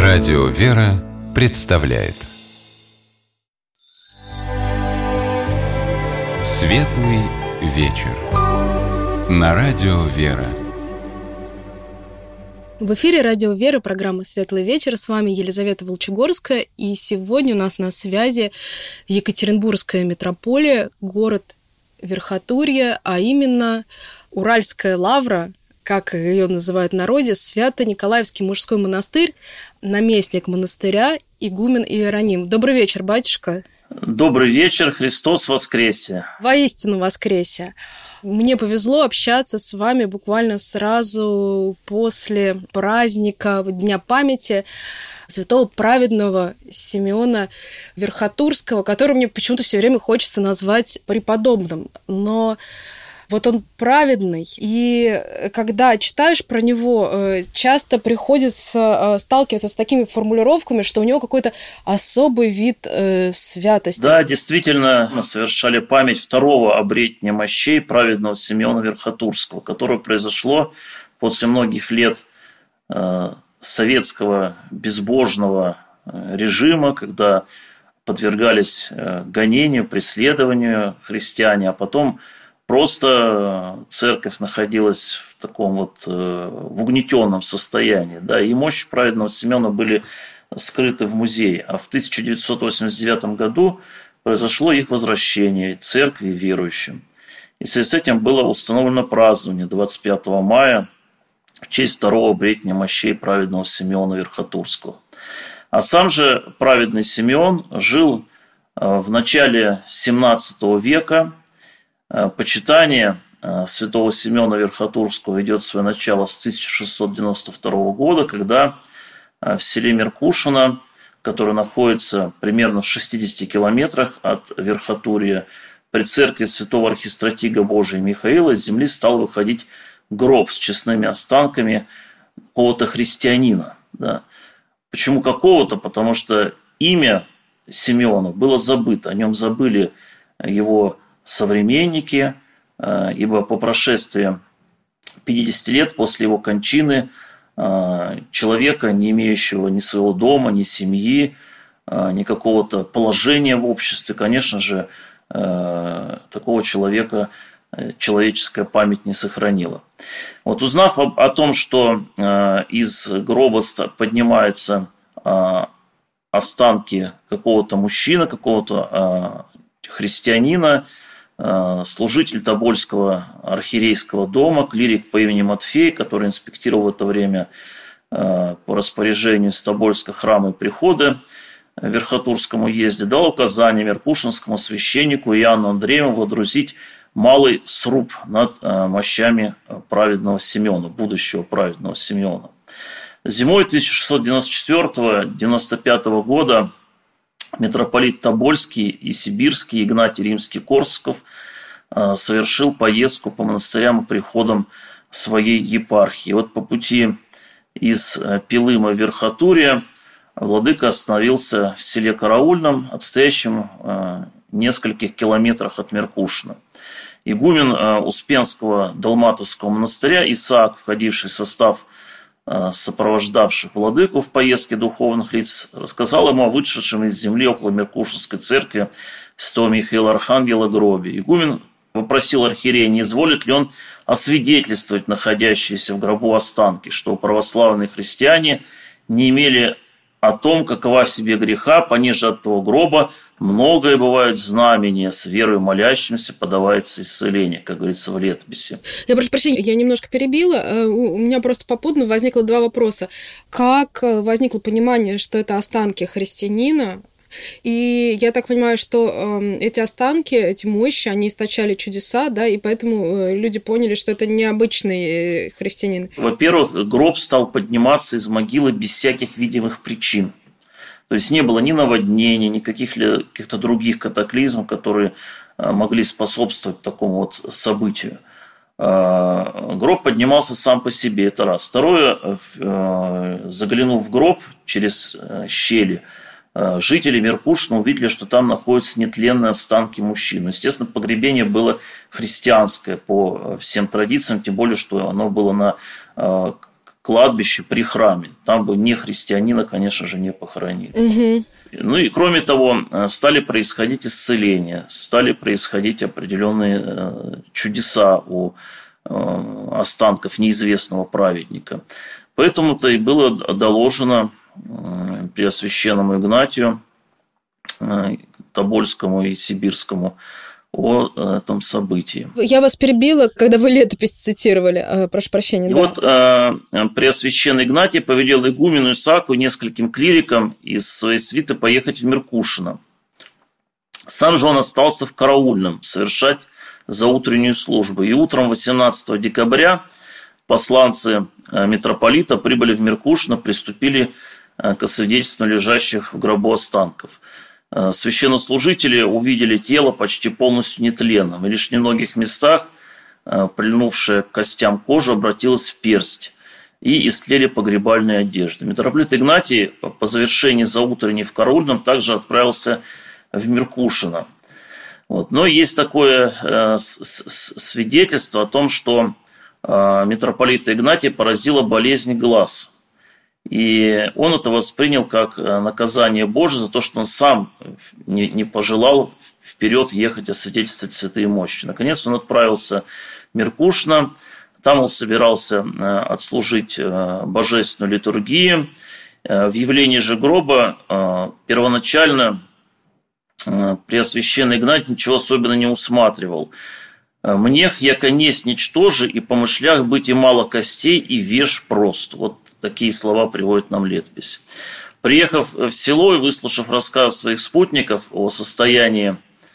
Радио «Вера» представляет Светлый вечер на Радио «Вера». В эфире Радио «Вера», программа «Светлый вечер». С вами Елизавета Волчегорская. И сегодня у нас на связи Екатеринбургская митрополия, город Верхотурье, а именно Уральская лавра, как ее называют в народе, Свято-Николаевский мужской монастырь, наместник монастыря, игумен Иероним. Добрый вечер, батюшка. Добрый вечер, Христос воскресе. Воистину воскресе. Мне повезло общаться с вами буквально сразу после праздника Дня памяти святого праведного Симеона Верхотурского, которого мне почему-то все время хочется назвать преподобным. Но вот он праведный, и когда читаешь про него, часто приходится сталкиваться с такими формулировками, что у него какой-то особый вид святости. Да, действительно, мы совершали память второго обретения мощей праведного Симеона Верхотурского, которое произошло после многих лет советского безбожного режима, когда подвергались гонению, преследованию христиане, а потом просто церковь находилась в таком вот в угнетенном состоянии, да, и мощи праведного Симеона были скрыты в музее. А в 1989 году произошло их возвращение церкви верующим. И в связи с этим было установлено празднование 25 мая в честь второго обретения мощей праведного Симеона Верхотурского. А сам же праведный Симеон жил в начале 17 века. Почитание святого Симеона Верхотурского ведет свое начало с 1692 года, когда в селе Меркушино, которое находится примерно в 60 километрах от Верхотурья, при церкви святого архистратига Божия Михаила из земли стал выходить гроб с честными останками какого-то христианина. Да. Почему какого-то? Потому что имя Симеона было забыто, о нем забыли его современники, ибо по прошествии 50 лет после его кончины человека, не имеющего ни своего дома, ни семьи, ни какого-то положения в обществе, конечно же, такого человека человеческая память не сохранила. Вот узнав о том, что из гроба поднимаются останки какого-то мужчины, какого-то христианина, служитель Тобольского архиерейского дома, клирик по имени Матфей, который инспектировал в это время по распоряжению с Тобольска храма и прихода в Верхотурском уезде, дал указание меркушинскому священнику Иоанну Андрееву водрузить малый сруб над мощами праведного Симеона, будущего праведного Симеона. Зимой 1694-95 года митрополит Тобольский и Сибирский Игнатий Римский-Корсаков совершил поездку по монастырям и приходам своей епархии. Вот по пути из Пилыма в Верхотурье владыка остановился в селе Караульном, отстоящем в нескольких километрах от Меркушина. Игумен Успенского Далматовского монастыря Исаак, входивший в состав сопровождавших владыку в поездке духовных лиц, рассказал ему о вышедшем из земли около Меркушинской церкви святого Михаила Архангела гробе. Игумен попросил архиерея, не изволит ли он освидетельствовать находящиеся в гробу останки, что православные христиане не имели о том, какова в себе греха, пониже от того гроба многое бывает знамение, с верой молящимся подавается исцеление, как говорится в летописи. Я прошу прощения, я немножко перебила. У меня просто попутно возникло два вопроса. Как возникло понимание, что это останки христианина? И я так понимаю, что эти останки, эти мощи, они источали чудеса, да, и поэтому люди поняли, что это необычный христианин. Во-первых, гроб стал подниматься из могилы без всяких видимых причин. То есть не было ни наводнений, ни каких-то других катаклизмов, которые могли способствовать такому вот событию. Гроб поднимался сам по себе, это раз. Второе, заглянув в гроб через щели, жители Меркушина увидели, что там находятся нетленные останки мужчин. Естественно, погребение было христианское по всем традициям, тем более, что оно было на кладбище при храме. Там бы не христианина, конечно же, не похоронили. Угу. Ну и кроме того, стали происходить исцеления, стали происходить определенные чудеса у останков неизвестного праведника. Поэтому-то и было доложено Преосвященному Игнатию Тобольскому и Сибирскому о этом событии. Я вас перебила, когда вы летопись цитировали. Прошу прощения. И да. вот Преосвященный Игнатий повелел игумену Исааку и нескольким клирикам из своей свиты поехать в Меркушино. Сам же он остался в караульном совершать заутреннюю службу. И утром 18 декабря посланцы митрополита прибыли в Меркушино, приступили к освидетельствованию лежащих в гробу останков. Священнослужители увидели тело почти полностью нетленным, и лишь в немногих местах прильнувшая к костям кожа обратилась в персть, и истлели погребальные одежды. Митрополит Игнатий по завершении заутренней в караульном также отправился в Меркушино. Вот. Но есть такое свидетельство о том, что митрополита Игнатия поразила болезнь глаз. И он это воспринял как наказание Божие за то, что он сам не пожелал вперед ехать освидетельствовать святые мощи. Наконец он отправился в Меркушино. Там он собирался отслужить божественную литургию. В явлении же гроба первоначально Преосвященный Игнатий ничего особенно не усматривал. «Мнех, яко несть ничтожи, и помышлях быть и мало костей, и веш прост». Вот такие слова приводит нам летопись. Приехав в село и выслушав рассказ своих спутников о состоянии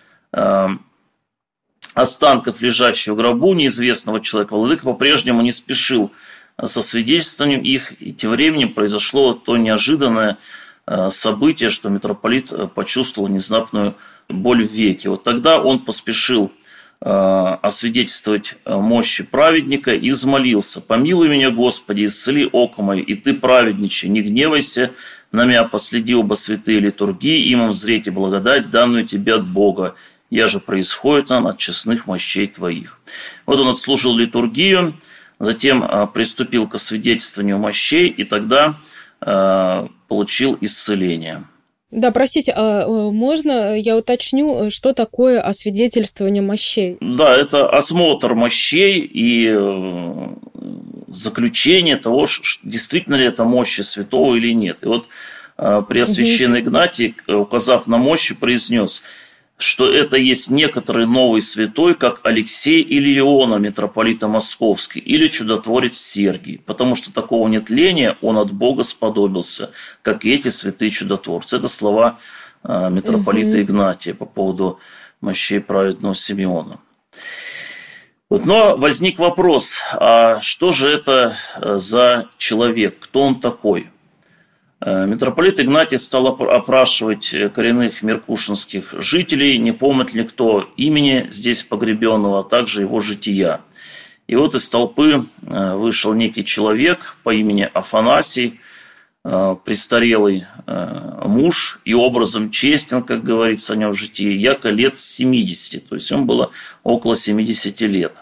останков, лежащих в гробу неизвестного человека, владыка по-прежнему не спешил со свидетельствованием их, и тем временем произошло то неожиданное событие, что митрополит почувствовал внезапную боль в веке. Вот тогда он поспешил освидетельствовать мощи праведника и взмолился: «Помилуй меня, Господи, исцели око мое, и Ты, праведниче, не гневайся на меня, последи оба святые литургии, имам взреть и благодать, данную Тебе от Бога, я же происходит он от честных мощей Твоих». Вот он отслужил литургию, затем приступил к освидетельствованию мощей, и тогда получил исцеление. Да, простите, а можно я уточню, что такое освидетельствование мощей? Да, это осмотр мощей и заключение того, действительно ли это мощи святого или нет. И вот Преосвященный Игнатий, указав на мощи, произнес, что это есть некоторый новый святой, как Алексей или Иона, митрополита Московский, или чудотворец Сергий, потому что такого нетления он от Бога сподобился, как и эти святые чудотворцы. Это слова митрополита Игнатия по поводу мощей праведного Симеона. Вот, но возник вопрос, а что же это за человек, кто он такой? Митрополит Игнатий стал опрашивать коренных меркушинских жителей, не помнит ли кто имени здесь погребенного, а также его жития. И вот из толпы вышел некий человек по имени Афанасий, престарелый муж и образом честен, как говорится о нем в житии, яко лет 70, то есть ему было около 70 лет.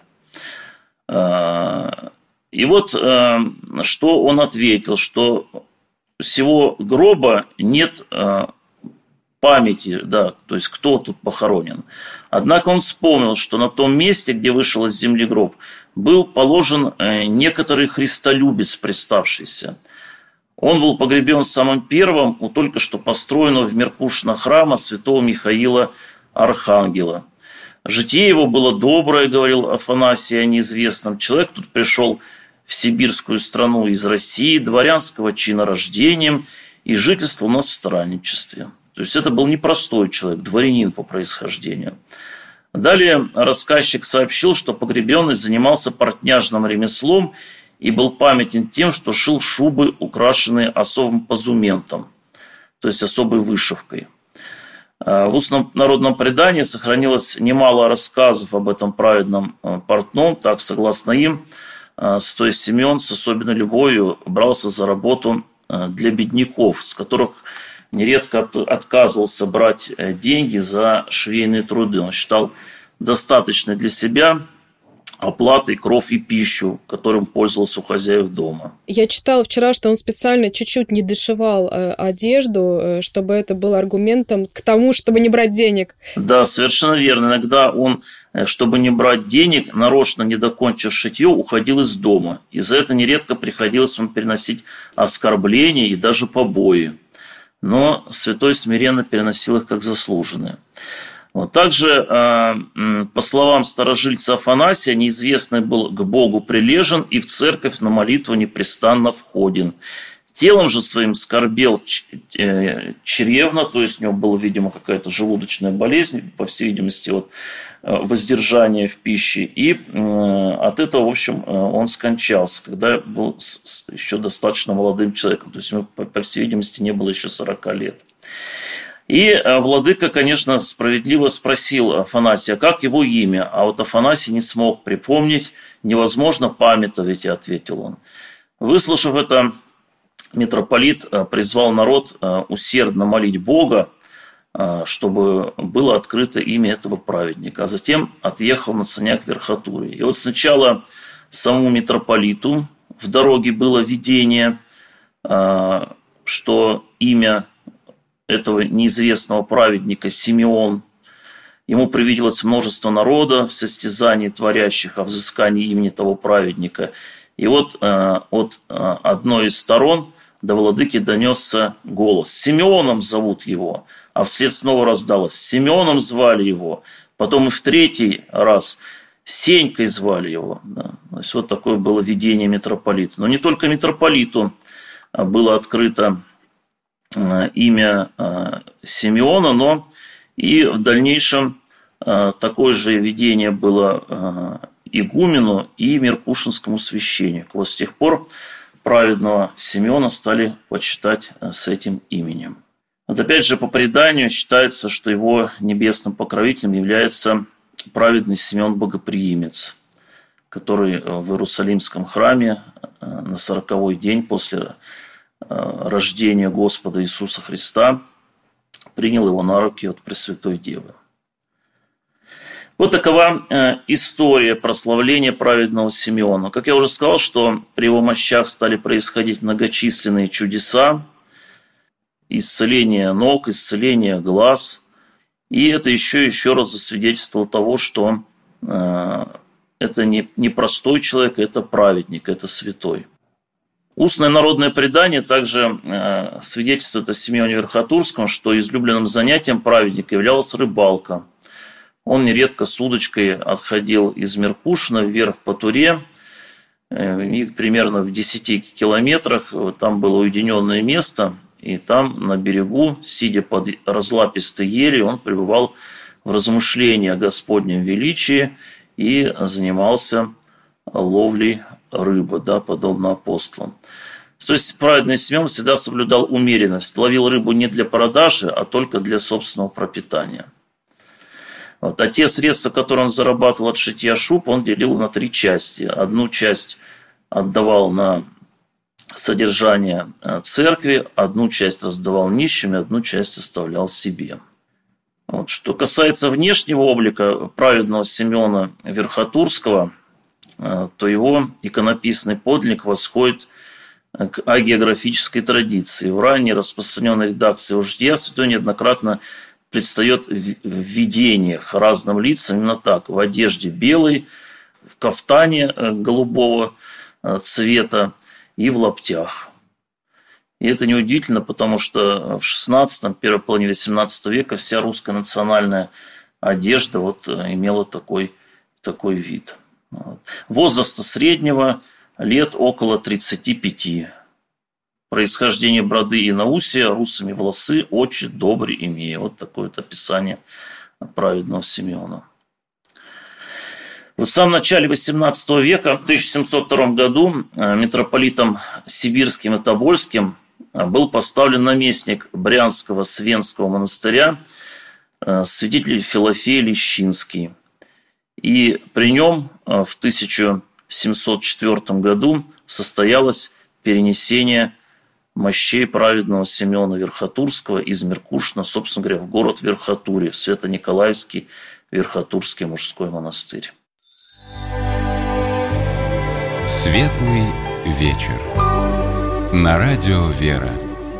И вот что он ответил, что всего гроба нет памяти, да, то есть кто тут похоронен. Однако он вспомнил, что на том месте, где вышел из земли гроб, был положен некоторый христолюбец, приставшийся. Он был погребен самым первым у только что построенного в Меркушино храма святого Михаила Архангела. Житие его было доброе, говорил Афанасий о неизвестном. Человек тут пришел в сибирскую страну из России, дворянского чина рождением, и жительство у нас в странничестве. То есть это был непростой человек, дворянин по происхождению. Далее рассказчик сообщил, что погребенный занимался портняжным ремеслом и был памятен тем, что шил шубы, украшенные особым позументом, то есть особой вышивкой. В устном народном предании сохранилось немало рассказов об этом праведном портном. Так, согласно им, святой Симеон с особенной любовью брался за работу для бедняков, с которых нередко отказывался брать деньги за швейные труды. Он считал достаточной для себя оплатой кров и пищу, которым пользовался у хозяев дома. Я читала вчера, что он специально чуть-чуть не дошивал одежду, чтобы это было аргументом к тому, чтобы не брать денег. Да, совершенно верно. Иногда он, чтобы не брать денег, нарочно не докончив шитье, уходил из дома. И за это нередко приходилось ему переносить оскорбления и даже побои. Но святой смиренно переносил их как заслуженные. Вот. Также, по словам старожильца Афанасия, неизвестный был к Богу прилежен и в церковь на молитву непрестанно входен. Телом же своим скорбел чревно, то есть у него была, видимо, какая-то желудочная болезнь, по всей видимости, от воздержания в пище. И от этого, в общем, он скончался, когда был еще достаточно молодым человеком. То есть ему, по всей видимости, не было еще 40 лет. И владыка, конечно, справедливо спросил Афанасия, как его имя, а вот Афанасий не смог припомнить, невозможно памятовать, ответил он. Выслушав это, митрополит призвал народ усердно молить Бога, чтобы было открыто имя этого праведника, а затем отъехал на санях в верхотуре. И вот сначала самому митрополиту в дороге было видение, что имя этого неизвестного праведника Симеон. Ему привиделось множество народа в состязании творящих о взыскании имени того праведника. И вот от одной из сторон до владыки донесся голос. Симеоном зовут его. А вслед снова раздалось. Симеоном звали его. Потом и в третий раз Сенькой звали его. Да. То есть вот такое было видение митрополита. Но не только митрополиту было открыто имя Симеона, но и в дальнейшем такое же видение было игумену и меркушинскому священнику. Вот с тех пор праведного Симеона стали почитать с этим именем. Вот опять же, по преданию считается, что его небесным покровителем является праведный Симеон Богоприимец, который в Иерусалимском храме на 40-й день после рождения Господа Иисуса Христа принял его на руки от Пресвятой Девы. Вот такова история прославления праведного Симеона. Как я уже сказал, что при его мощах стали происходить многочисленные чудеса, исцеление ног, исцеление глаз. И это еще раз засвидетельствовало того, что это не простой человек, это праведник, это святой. Устное народное предание также свидетельствует о Симеоне Верхотурском, что излюбленным занятием праведника являлась рыбалка. Он нередко с удочкой отходил из Меркушина вверх по Туре, и примерно в 10 километрах там было уединенное место, и там на берегу, сидя под разлапистой елью, он пребывал в размышлении о Господнем величии и занимался ловлей рыбы, подобно апостолам. То есть праведный Симеон всегда соблюдал умеренность, ловил рыбу не для продажи, а только для собственного пропитания. А те средства, которые он зарабатывал от шитья шуб, он делил на 3 части. Одну часть отдавал на содержание церкви, одну часть раздавал нищим, и одну часть оставлял себе. Что касается внешнего облика праведного Симеона Верхотурского, то его иконописный подлинник восходит к агеографической традиции. В ранней распространенной редакции его жития святой неоднократно предстает в видениях разным лицам именно так: в одежде белой, в кафтане голубого цвета и в лаптях. И это неудивительно, потому что в XVI, первой половине XVIII века вся русская национальная одежда имела такой вид. Возраста среднего лет около 35. Происхождение бороды и наусия, русыми волосы, очи добры имея. Вот такое описание праведного Симеона. В самом начале XVIII века, в 1702 году, митрополитом Сибирским и Тобольским был поставлен наместник Брянского Свенского монастыря, святитель Филофей Лещинский. И при нем в 1704 году состоялось перенесение мощей праведного Симеона Верхотурского из Меркушина, собственно говоря, в город Верхотуре, Свято-Николаевский Верхотурский мужской монастырь. Светлый вечер. На радио «Вера».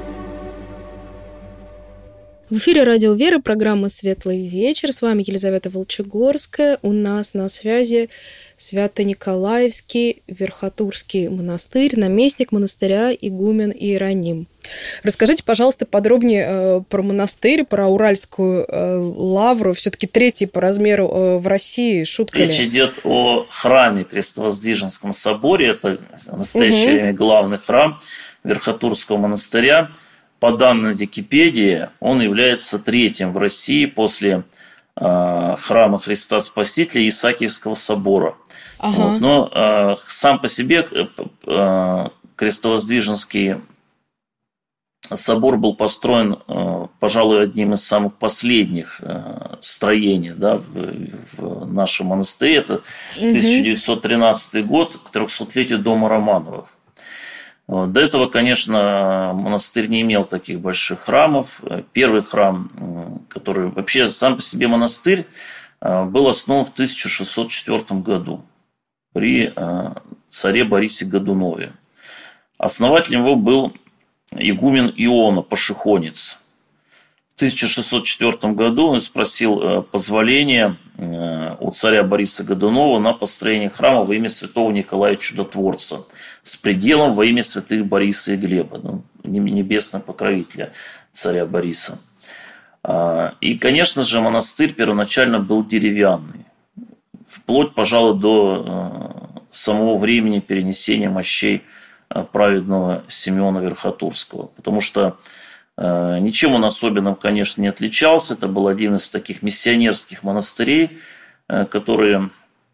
В эфире радио «Вера», программа «Светлый вечер». С вами Елизавета Волчегорская. У нас на связи Свято-Николаевский Верхотурский монастырь, наместник монастыря игумен Иероним. Расскажите, пожалуйста, подробнее про монастырь, про Уральскую лавру. Все-таки третий по размеру в России. Шутка ли? Речь идет о храме Крестовоздвиженском соборе. Это в настоящее время главный храм Верхотурского монастыря. По данным Википедии, он является третьим в России после храма Христа Спасителя и Исаакиевского собора. Ага. Вот. Но сам по себе Крестовоздвиженский собор был построен, пожалуй, одним из самых последних строений, да, в нашем монастыре. Это 1913 год, к 300-летию дома Романовых. До этого, конечно, монастырь не имел таких больших храмов. Первый храм, который вообще сам по себе монастырь, был основан в 1604 году при царе Борисе Годунове. Основателем его был игумен Иона Пашихонец. В 1604 году он спросил позволения у царя Бориса Годунова на построение храма во имя святого Николая Чудотворца с пределом во имя святых Бориса и Глеба, небесного покровителя царя Бориса. И, конечно же, монастырь первоначально был деревянный, вплоть, пожалуй, до самого времени перенесения мощей праведного Симеона Верхотурского, потому что ничем он особенным, конечно, не отличался. Это был один из таких миссионерских монастырей, которые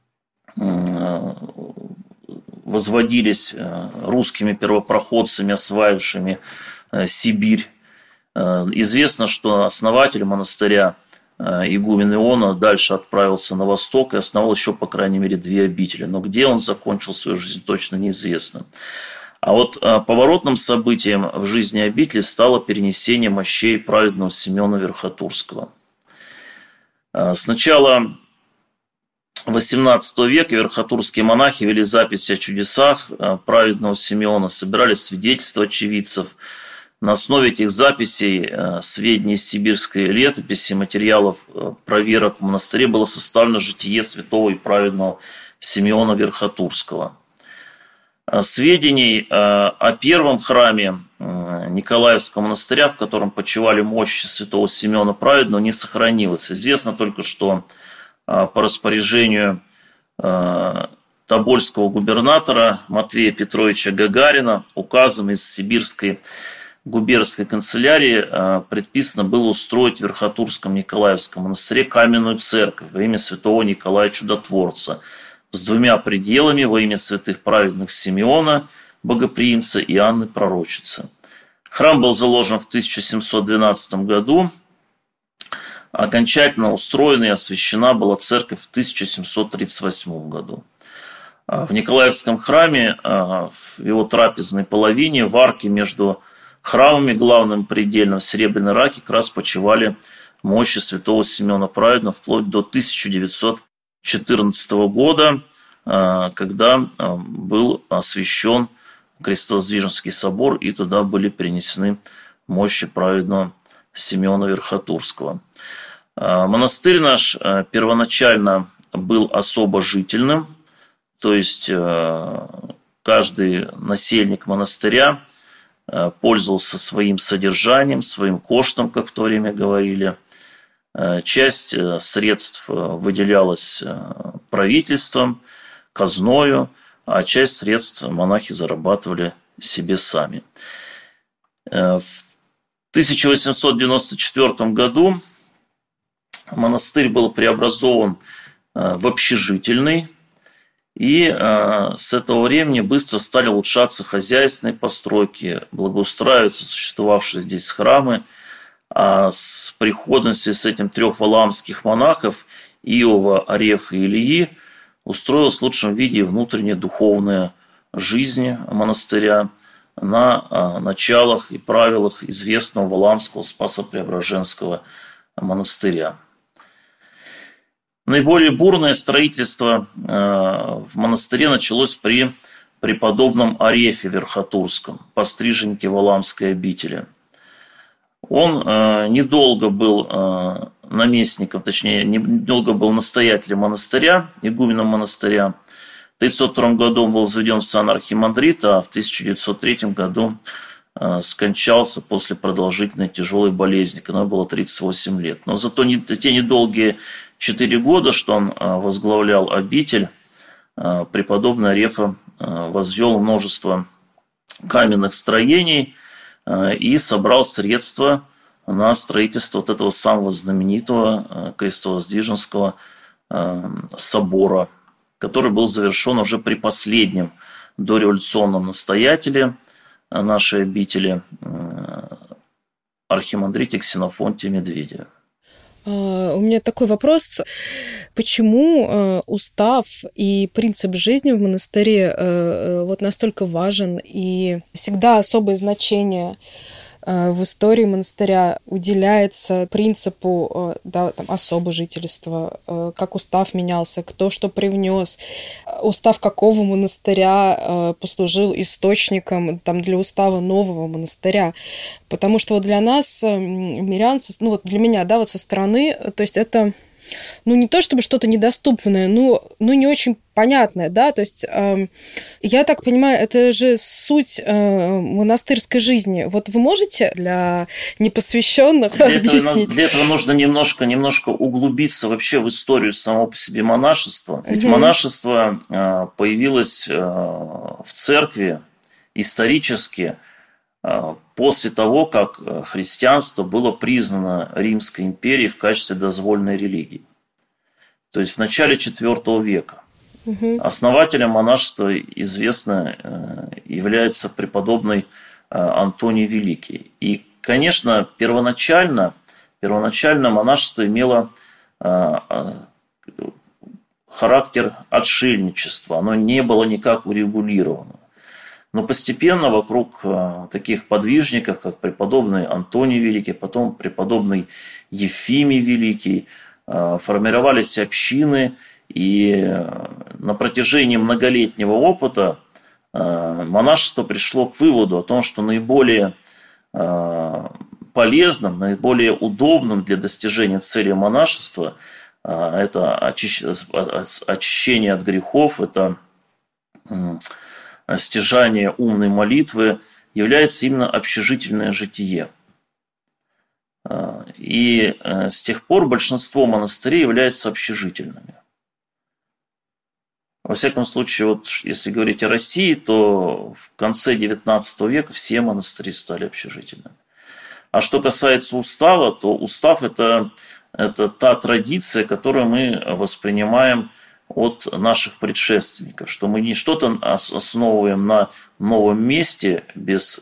возводились русскими первопроходцами, осваившими Сибирь. Известно, что основатель монастыря игумен Иона дальше отправился на восток и основал еще, по крайней мере, 2 обители. Но где он закончил свою жизнь, точно неизвестно. А вот поворотным событием в жизни обители стало перенесение мощей праведного Симеона Верхотурского. С начала XVIII века верхотурские монахи вели записи о чудесах праведного Симеона, собирали свидетельства очевидцев. На основе этих записей, сведений из сибирской летописи, материалов проверок в монастыре было составлено житие святого и праведного Симеона Верхотурского. Сведений о первом храме Николаевского монастыря, в котором почивали мощи святого Симеона Праведного, не сохранилось. Известно только, что по распоряжению тобольского губернатора Матвея Петровича Гагарина указом из Сибирской губернской канцелярии предписано было устроить в Верхотурском Николаевском монастыре каменную церковь во имя святого Николая Чудотворца с 2 пределами во имя святых праведных Симеона, Богоприимца и Анны Пророчицы. Храм был заложен в 1712 году. Окончательно устроена и освящена была церковь в 1738 году. В Николаевском храме, в его трапезной половине, в арке между храмами главным предельным в Серебряной Раке как раз почивали мощи святого Симеона Праведного вплоть до 1914 года, когда был освящен Крестовоздвиженский собор, и туда были перенесены мощи праведного Симеона Верхотурского. Монастырь наш первоначально был особо жительным, то есть каждый насельник монастыря пользовался своим содержанием, своим коштом, как в то время говорили. Часть средств выделялась правительством, казною, а часть средств монахи зарабатывали себе сами. В 1894 году монастырь был преобразован в общежительный, и с этого времени быстро стали улучшаться хозяйственные постройки, благоустраиваться существовавшие здесь храмы. А с приходом в связи с этим 3 валаамских монахов Иова, Арефа и Илии устроилась в лучшем виде внутренняя духовная жизнь монастыря на началах и правилах известного Валаамского Спасо-Преображенского монастыря. Наиболее бурное строительство в монастыре началось при преподобном Арефе Верхотурском, постриженнике Валаамской обители. Он недолго был наместником, точнее, недолго был настоятелем монастыря, игуменом монастыря. В 1902 году он был заведен в сан архимандрита, а в 1903 году скончался после продолжительной тяжелой болезни, когда ему было 38 лет. Но зато те недолгие 4 года, что он возглавлял обитель, преподобный Арефа возвел множество каменных строений и собрал средства на строительство вот этого самого знаменитого крестовоздвиженского собора, который был завершен уже при последнем дореволюционном настоятеле нашей обители, архимандрите Ксенофонте Медведеве. У меня такой вопрос. Почему устав и принцип жизни в монастыре вот настолько важен и всегда особое значение в истории монастыря уделяется принципу особо жительства, как устав менялся, кто что привнес, устав какого монастыря послужил источником для устава нового монастыря. Потому что вот для нас, мирян, для меня, со стороны, то есть это не то чтобы что-то недоступное, не очень понятное, то есть я так понимаю, это же суть монастырской жизни. Вот вы можете для непосвященных объяснить? Для этого нужно немножко углубиться вообще в историю самого по себе монашества. Ведь монашество появилось в церкви исторически после того, как христианство было признано Римской империей в качестве дозволенной религии. То есть в начале IV века. Основателем монашества, известно, является преподобный Антоний Великий. И, конечно, первоначально монашество имело характер отшельничества. Оно не было никак урегулировано. Но постепенно вокруг таких подвижников, как преподобный Антоний Великий, потом преподобный Ефимий Великий, формировались общины, и на протяжении многолетнего опыта монашество пришло к выводу о том, что наиболее полезным, наиболее удобным для достижения цели монашества это очищение от грехов, это стяжание умной молитвы, является именно общежительное житие. И с тех пор большинство монастырей являются общежительными. Во всяком случае, если говорить о России, то в конце XIX века все монастыри стали общежительными. А что касается устава, то устав – это та традиция, которую мы воспринимаем от наших предшественников, что мы не что-то основываем на новом месте без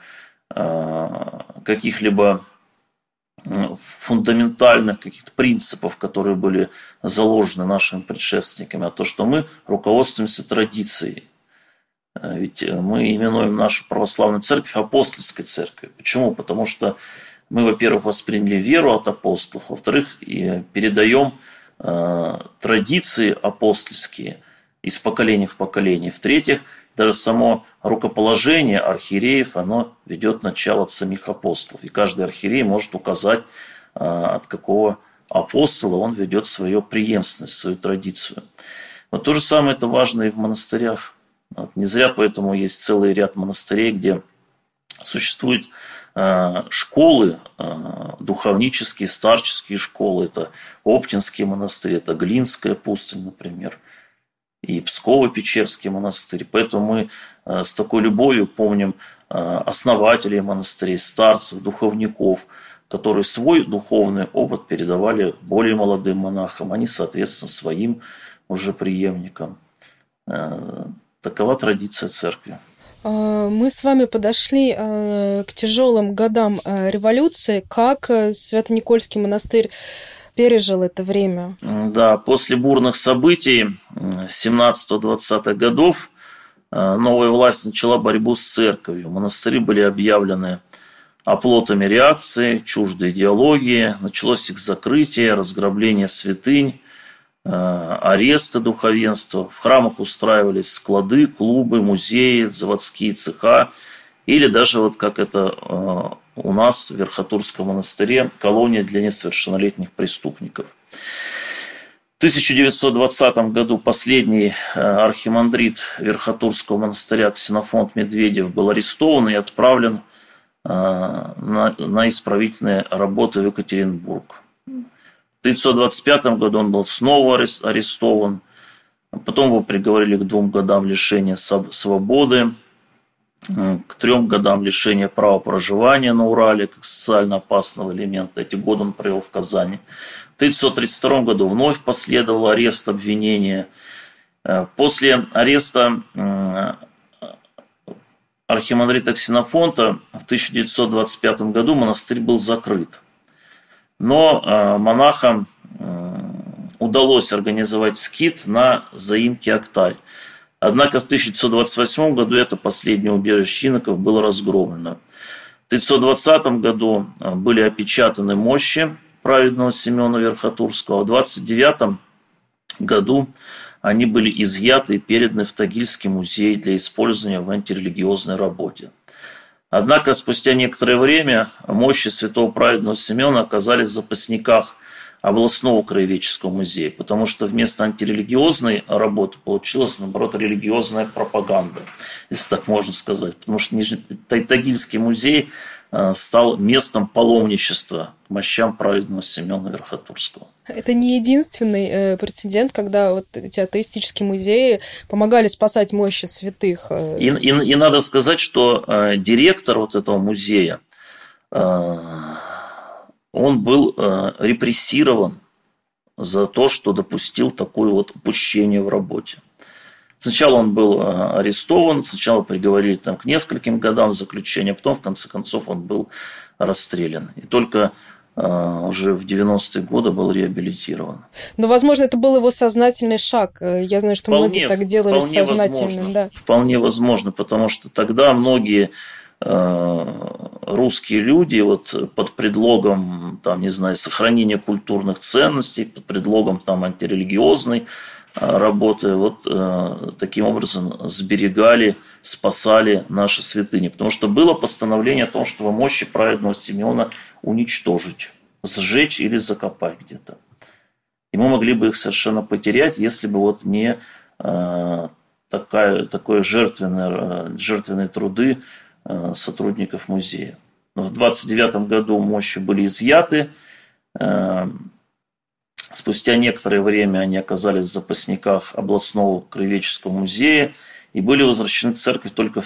каких-либо фундаментальных каких-то принципов, которые были заложены нашими предшественниками, а то, что мы руководствуемся традицией. Ведь мы именуем нашу православную церковь апостольской церковью. Почему? Потому что мы, во-первых, восприняли веру от апостолов, во-вторых, передаем традиции апостольские из поколения в поколение. В-третьих, даже само рукоположение архиереев, оно ведет начало от самих апостолов. И каждый архиерей может указать, от какого апостола он ведет свою преемственность, свою традицию. Вот то же самое это важно и в монастырях. Не зря поэтому есть целый ряд монастырей, где существуют школы, духовнические, старческие школы. Это Оптинский монастырь, это Глинская пустынь, например, и Псково-Печерский монастырь. Поэтому мы с такой любовью помним основателей монастырей, старцев, духовников, которые свой духовный опыт передавали более молодым монахам, они, соответственно, своим уже преемникам. Такова традиция церкви. Мы с вами подошли к тяжелым годам революции. Как Свято-Никольский монастырь пережил это время? Да, после бурных событий 17-20-х годов новая власть начала борьбу с церковью. Монастыри были объявлены оплотами реакции, чуждой идеологии. Началось их закрытие, разграбление святынь. аресты духовенства. В храмах устраивались склады, клубы, музеи, заводские цеха. Или даже, вот как это у нас в Верхотурском монастыре, колония для несовершеннолетних преступников. В 1920 году последний архимандрит Верхотурского монастыря Ксенофонт Медведев был арестован и отправлен на исправительные работы в Екатеринбург. В 1925 году он был снова арестован. Потом его приговорили к 2 годам лишения свободы, к 3 годам лишения права проживания на Урале, как социально опасного элемента. Эти годы он провел в Казани. В 1932 году вновь последовал арест, обвинения. После ареста архимандрита Ксенофонта в 1925 году монастырь был закрыт. Но монахам удалось организовать скит на заимке Актарь. Однако в 1928 году это последнее убежище иноков было разгромлено. В 1920 году были опечатаны мощи праведного Симеона Верхотурского. В 1929 году они были изъяты и переданы в Тагильский музей для использования в антирелигиозной работе. Однако спустя некоторое время мощи святого праведного Симеона оказались в запасниках областного краеведческого музея, потому что вместо антирелигиозной работы получилась, наоборот, религиозная пропаганда, если так можно сказать. Потому что Тагильский музей стал местом паломничества к мощам праведного Симеона Верхотурского. Это не единственный прецедент, когда вот эти атеистические музеи помогали спасать мощи святых. И надо сказать, что директор вот этого музея, он был репрессирован за то, что допустил такое вот упущение в работе. Сначала он был арестован, сначала приговорили к нескольким годам заключения, потом, в конце концов, он был расстрелян. И только уже в 90-е годы был реабилитирован. Но, возможно, это был его сознательный шаг. Я знаю, что многие так делали сознательно. Возможно, да. Вполне возможно, потому что тогда многие русские люди вот под предлогом, сохранения культурных ценностей, под предлогом антирелигиозной работы, таким образом сберегали, спасали наши святыни. Потому что было постановление о том, чтобы мощи праведного Симеона уничтожить, сжечь или закопать где-то. И мы могли бы их совершенно потерять, если бы не такое жертвенные труды сотрудников музея. Но в 1929 году мощи были изъяты. Спустя некоторое время они оказались в запасниках областного краеведческого музея и были возвращены в церковь только в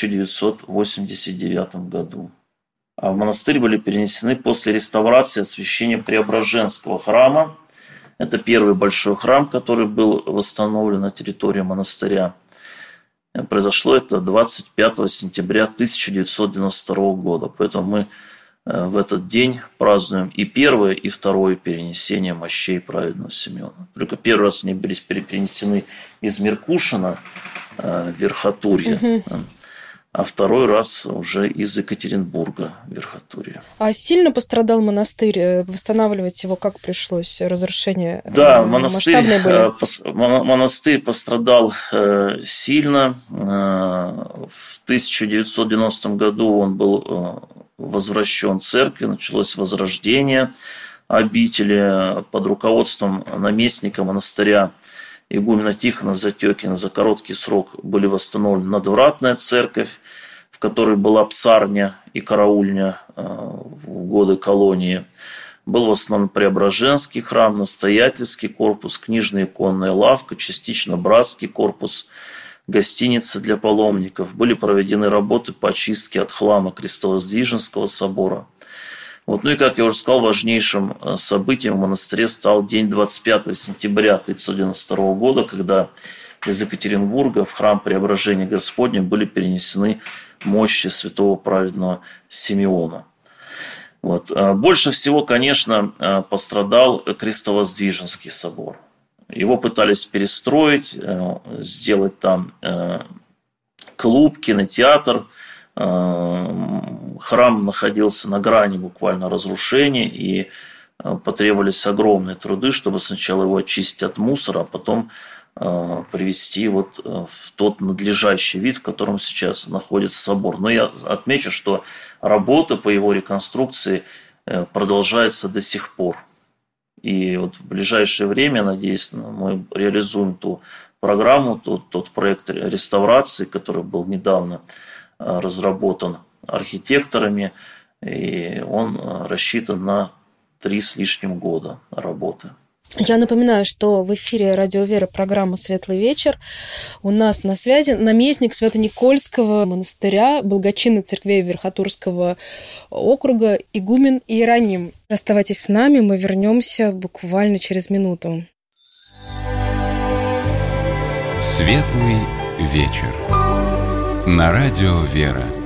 1989 году. А в монастырь были перенесены после реставрации и освящения Преображенского храма. Это первый большой храм, который был восстановлен на территории монастыря. Произошло это 25 сентября 1992 года. Поэтому мы в этот день празднуем и первое, и второе перенесение мощей праведного Симеона. Только первый раз они были перенесены из Меркушина в Верхотурье, а второй раз уже из Екатеринбурга в Верхотурье. А сильно пострадал монастырь? Восстанавливать его как пришлось? Разрушения масштабные были? Монастырь пострадал сильно. В 1990 году он был возвращен церкви, началось возрождение обители под руководством наместника монастыря игумена Тихона Затекина. За короткий срок были восстановлены надвратная церковь, в которой была псарня и караульня в годы колонии. Был восстановлен Преображенский храм, настоятельский корпус, книжная иконная лавка, частично братский корпус, гостиница для паломников. Были проведены работы по очистке от хлама Крестовоздвиженского собора. И, как я уже сказал, важнейшим событием в монастыре стал день 25 сентября 1992 года, когда из Екатеринбурга в храм Преображения Господня были перенесены мощи святого праведного Симеона. Больше всего, конечно, пострадал Крестовоздвиженский собор. Его пытались перестроить, сделать там клуб, кинотеатр. Храм находился на грани буквально разрушения, и потребовались огромные труды, чтобы сначала его очистить от мусора, а потом привести вот в тот надлежащий вид, в котором сейчас находится собор. Но я отмечу, что работа по его реконструкции продолжается до сих пор. И вот в ближайшее время, надеюсь, мы реализуем ту программу, тот проект реставрации, который был недавно разработан архитекторами, и он рассчитан на 3 с лишним года работы. Я напоминаю, что в эфире Радио Вера программа «Светлый вечер». У нас на связи наместник Свято-Никольского монастыря Благочинной церкви Верхотурского округа игумен Иероним. Оставайтесь с нами, мы вернемся буквально через минуту. «Светлый вечер» на Радио Вера.